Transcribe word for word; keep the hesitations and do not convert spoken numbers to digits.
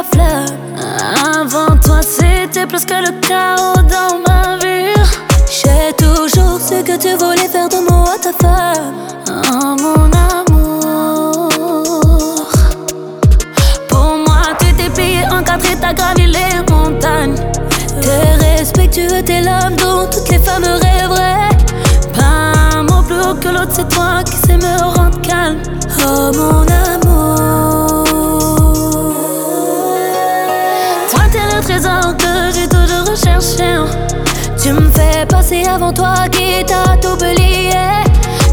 la flamme. Avant toi c'était plus que le chaos dans ma vie. J'ai toujours su que tu voulais faire de moi ta femme. Oh mon amour, pour moi tu t'es plié en quatre et t'as gravi les montagnes. T'es respectueux, t'es l'homme dont toutes les femmes rêveraient. Pas un mot plus haut que l'autre, c'est toi qui sais me rendre calme. Oh mon amour, toi t'es le trésor que j'ai toujours recherché. Tu me fais passer avant toi qui t'a